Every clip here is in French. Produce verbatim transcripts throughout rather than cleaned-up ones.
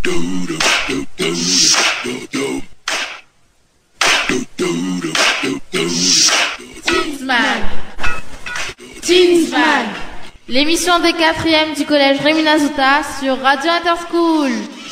Teensman. Teensman. L'émission des quatrièmes du collège Rémi Nazuta sur Radio Interschool.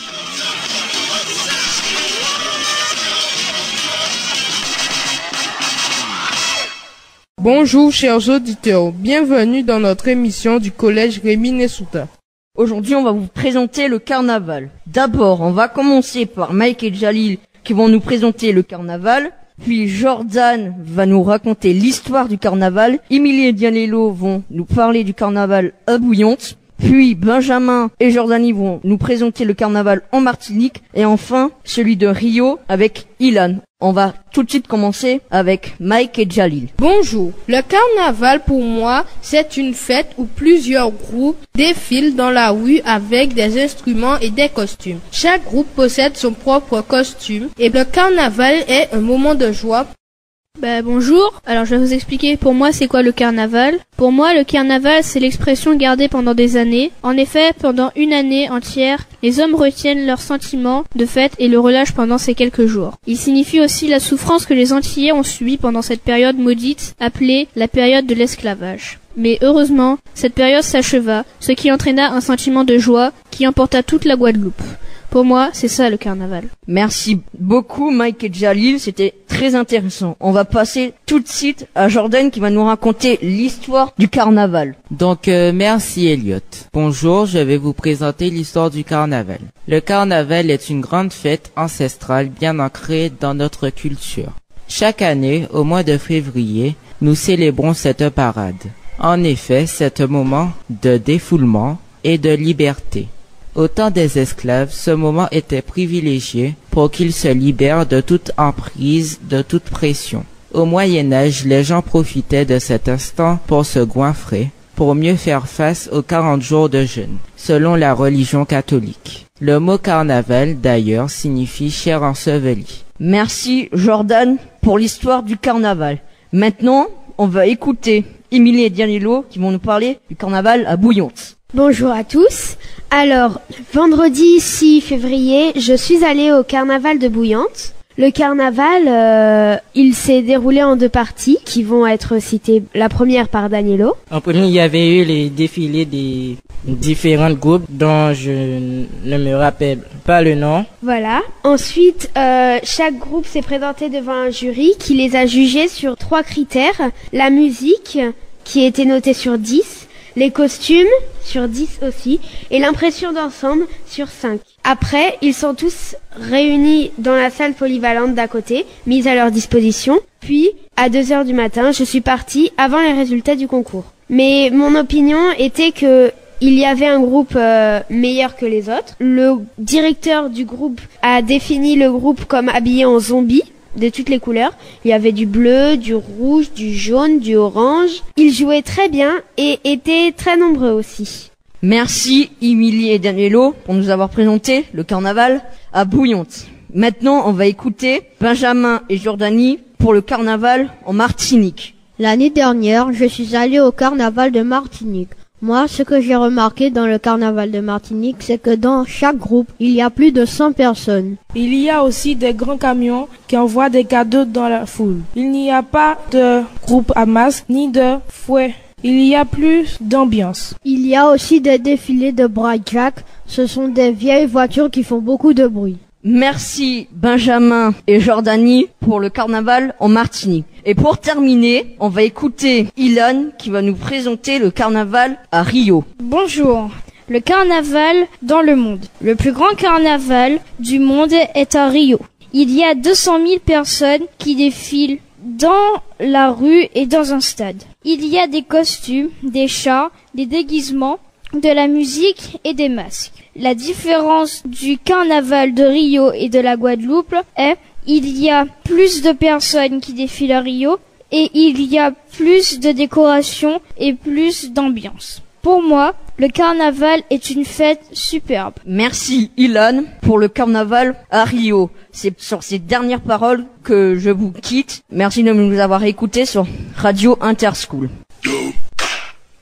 Bonjour chers auditeurs, bienvenue dans notre émission du collège Rémi Nazuta. Aujourd'hui, on va vous présenter le carnaval. D'abord, on va commencer par Mike et Jalil qui vont nous présenter le carnaval. Puis Jordan va nous raconter l'histoire du carnaval. Émilie et Dianello vont nous parler du carnaval à Bouillante. Puis Benjamin et Jordanie vont nous présenter le carnaval en Martinique. Et enfin, celui de Rio avec Ilan. On va tout de suite commencer avec Mike et Jalil. Bonjour. Le carnaval pour moi, c'est une fête où plusieurs groupes défilent dans la rue avec des instruments et des costumes. Chaque groupe possède son propre costume et le carnaval est un moment de joie. Bah, bonjour, alors je vais vous expliquer pour moi c'est quoi le carnaval. Pour moi le carnaval c'est l'expression gardée pendant des années. En effet, pendant une année entière, les hommes retiennent leurs sentiments de fête et le relâchent pendant ces quelques jours. Il signifie aussi la souffrance que les Antillais ont subie pendant cette période maudite appelée la période de l'esclavage. Mais heureusement, cette période s'acheva, ce qui entraîna un sentiment de joie qui emporta toute la Guadeloupe. Pour moi, c'est ça le carnaval. Merci beaucoup Mike et Jalil, c'était très intéressant. On va passer tout de suite à Jordan qui va nous raconter l'histoire du carnaval. Donc euh, merci Elliot. Bonjour, je vais vous présenter l'histoire du carnaval. Le carnaval est une grande fête ancestrale bien ancrée dans notre culture. Chaque année, au mois de février, nous célébrons cette parade. En effet, c'est un moment de défoulement et de liberté. Au temps des esclaves, ce moment était privilégié pour qu'ils se libèrent de toute emprise, de toute pression. Au Moyen-Âge, les gens profitaient de cet instant pour se goinfrer, pour mieux faire face aux quarante jours de jeûne, selon la religion catholique. Le mot carnaval, d'ailleurs, signifie chair ensevelie. Merci Jordan pour l'histoire du carnaval. Maintenant, on va écouter Émilie et Dianello qui vont nous parler du carnaval à Bouillante. Bonjour à tous. Alors, vendredi six février, je suis allée au carnaval de Bouillante. Le carnaval, euh, il s'est déroulé en deux parties qui vont être citées. La première par Danielo. En premier, il y avait eu les défilés des différents groupes dont je ne me rappelle pas le nom. Voilà. Ensuite, euh, chaque groupe s'est présenté devant un jury qui les a jugés sur trois critères. La musique, qui était notée sur dix. Les costumes, sur dix aussi, et l'impression d'ensemble, sur cinq. Après, ils sont tous réunis dans la salle polyvalente d'à côté, mise à leur disposition. Puis, à deux heures du matin, je suis partie avant les résultats du concours. Mais mon opinion était que il y avait un groupe euh, meilleur que les autres. Le directeur du groupe a défini le groupe comme habillé en zombie. De toutes les couleurs. Il y avait du bleu, du rouge, du jaune, du orange. Ils jouaient très bien et étaient très nombreux aussi. Merci Émilie et Danielo pour nous avoir présenté le carnaval à Bouillante. Maintenant, on va écouter Benjamin et Jordanie pour le carnaval en Martinique. L'année dernière, je suis allé au carnaval de Martinique. Moi, ce que j'ai remarqué dans le carnaval de Martinique, c'est que dans chaque groupe, il y a plus de cent personnes. Il y a aussi des grands camions qui envoient des cadeaux dans la foule. Il n'y a pas de groupe à masque ni de fouet. Il y a plus d'ambiance. Il y a aussi des défilés de Bright-Jack. Ce sont des vieilles voitures qui font beaucoup de bruit. Merci Benjamin et Jordanie pour le carnaval en Martinique. Et pour terminer, on va écouter Ilan qui va nous présenter le carnaval à Rio. Bonjour. Le carnaval dans le monde. Le plus grand carnaval du monde est à Rio. Il y a deux cent mille personnes qui défilent dans la rue et dans un stade. Il y a des costumes, des chars, des déguisements, de la musique et des masques. La différence du carnaval de Rio et de la Guadeloupe est il y a plus de personnes qui défilent à Rio et il y a plus de décorations et plus d'ambiance. Pour moi, le carnaval est une fête superbe. Merci Ilan pour le carnaval à Rio. C'est sur ces dernières paroles que je vous quitte. Merci de nous avoir écoutés sur Radio Interschool.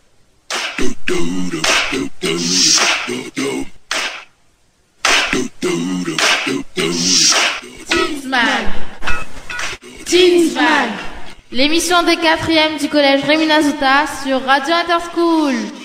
Do do do do do do do do Teensman. Teensman. L'émission des quatrièmes du collège Réminazuta sur Radio Interschool.